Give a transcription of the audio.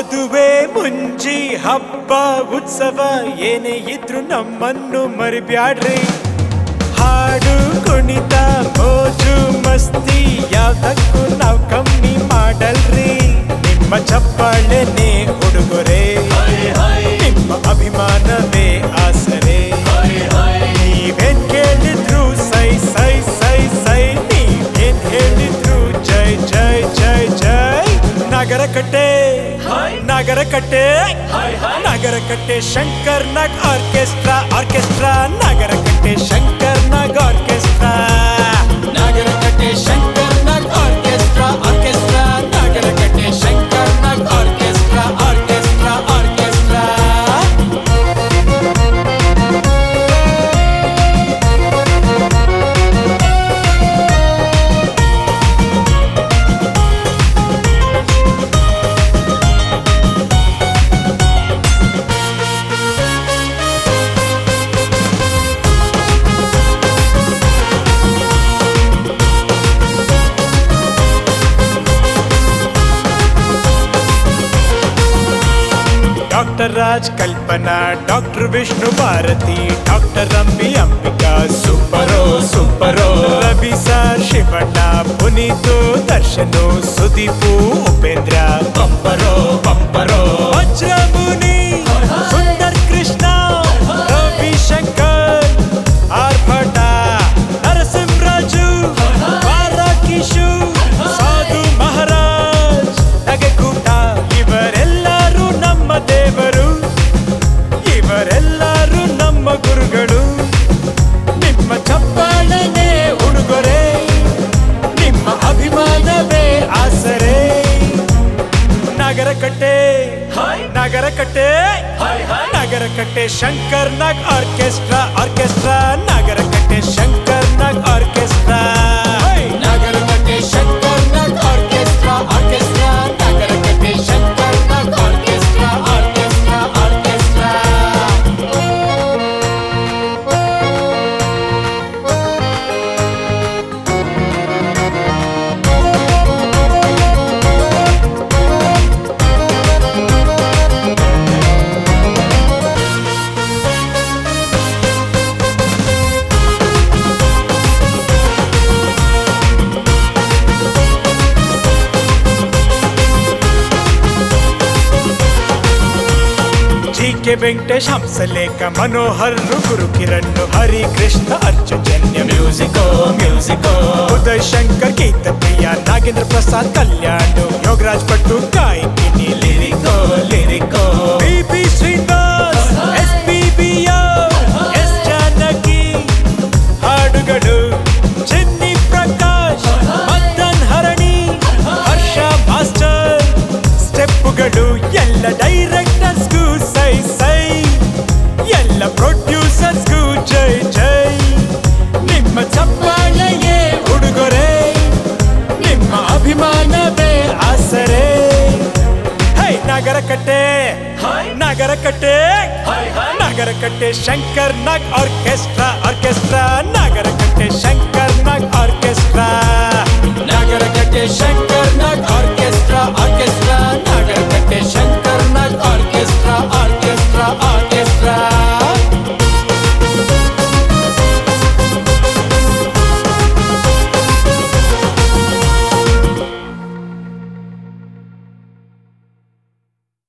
ಮದುವೆ ಮುಂಜಿ ಹಬ್ಬ ಉತ್ಸವ ಏನೇ ಇದ್ರು ನಮ್ಮನ್ನು ಮರಿಬ್ಯಾಡ್ರಿ. ಹಾಡು ಕುಣಿತ ಮೋಜು ಮಸ್ತಿ ಯಾವ್ದಕ್ಕೂ ನಾವ್ ಕಮ್ಮಿ ಮಾಡಲ್ರಿ. ನಿಮ್ಮ ಚಪ್ಪಾಳೆನೇ ಉಡುಗೊರೆ, ನಿಮ್ಮ ಅಭಿಮಾನವೇ ಆಸರೆ. ನೀವೇನ್ ಕೇಳಿದ್ರು ಸೈ ಸೈ ಸೈ ಸೈ, ನೀವೇನ್ ಹೇಳಿದ್ರು ಜೈ ಜೈ ಜೈ ಜೈ. Nagarakatte Nagarakatte Nagarakatte Shankar Nag orchestra orchestra. Nagarakatte Shankar Nag orchestra. Nagarakatte Shankar Nag orchestra orchestra. Nagarakatte Shankar Nag orchestra orchestra orchestra. Doctor Raj Kalpana, doctor Vishnu Bharathi, doctor Ambi Ambika ಸೂಪರೋ ಸೂಪರೋ. ರವಿ ಸರ್ ಶಿವಣ್ಣ ಪುನೀತು ದರ್ಶನು ಸುದೀಪು ಉಪೇಂದ್ರ ಬಂಪರೋ ಬಂಪರೋ. ವಜ್ರಮುನಿ ಸುಂದರ್ ಕೃಷ್ಣ ರವಿಶಂಕರ್ ಆರ್ಭಟ ನರಸಿಂಹರಾಜು ವಾರಾಕಿಶು ಸಾಧು ಮಹಾರಾಜ್ ನಗೆಗೂಟ. ಇವರೆಲ್ಲರೂ ನಮ್ಮ ದೇವರು, ಇವರೆಲ್ಲರೂ ನಮ್ಮ ಗುರುಗಳು. ನಿಮ್ಮ ಚಪ್ಪಾಳೆನೇ ಉಡುಗೊರೆ, ನಿಮ್ಮ ಅಭಿಮಾನವೇ ಆಸರೆ. Nagarakatte Nagarakatte Nagarakatte Shankar Nag orchestra orchestra. Nagarakatte Shankar Nag orchestra. Nagarakatte Shankar Nag orchestra orchestra. Nagarakatte Shankar Nag orchestra orchestra orchestra. K Venkatesh Hamsalekha Manohar Guru Kiran Hari Krishna ಅರ್ಜುಜನ್ಯ ಮ್ಯೂಸಿಕೋ ಮ್ಯೂಸಿಕೋ. ಉದಯ್ ಶಂಕರ್ ಗೀತ ಪ್ರಿಯ ನಾಗೇಂದ್ರ ಪ್ರಸಾದ್ ಕಲ್ಯಾಣ್ ಯೋಗರಾಜ್ ಭಟ್ಟು ಗಾಯಕಿನಿ ಲಿರಿಕೋ ಲಿರಿಕೋ. B Srinivas S P B S Janaki ಹಾಡುಗಳು. ಚಿನ್ನಿ ಪ್ರಕಾಶ್ ಮದನ್ ಹರಣಿ ಹರ್ಷ ಮಾಸ್ಟರ್ ಸ್ಟೆಪ್ಪುಗಳು. ಎಲ್ಲ ಡೈರೆಕ್ಟರ್ಸ್ಗೂ ಸೈ ಸೈ, ಎಲ್ಲ ಪ್ರೊಡ್ಯೂಸರ್ಸ್ಗೂ ಜೈ ಜೈ. ನಿಮ್ಮ ಚಪ್ಪಾಳೆಯೇ ಉಡುಗೊರೆ, ನಿಮ್ಮ ಅಭಿಮಾನವೇ ಆಸರೆ. Hi Nagarakatte Nagarakatte Nagarakatte Shankar Nag orchestra orchestra. Nagarakatte Shankar